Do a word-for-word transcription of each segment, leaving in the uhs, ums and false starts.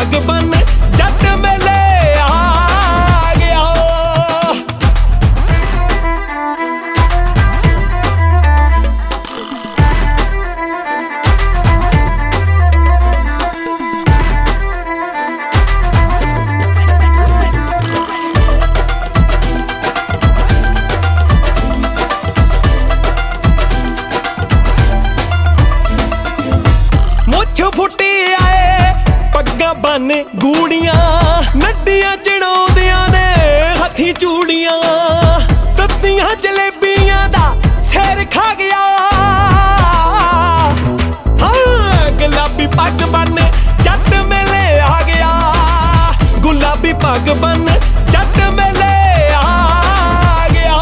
पग बन जट मेले आ गया। मुछ फुटी आए पग्गा बन गूड़ियां नड्डियां चढ़ाउंदियां ने हथी चूड़ियां तत्तियां जलेबियां दा सिर खा गया। हाँ गुलाबी पग बन जट मेले आ गया। गुलाबी पग बन जट मेले आ गया।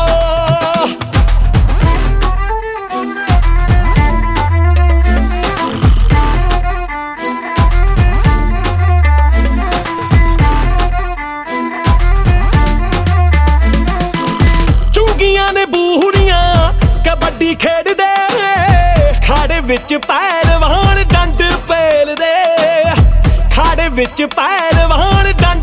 ने बूहड़ियां कबड्डी खेडदे खाड़े विच पहलवान डंड पेलदे। खाड़े विच पहलवान डंड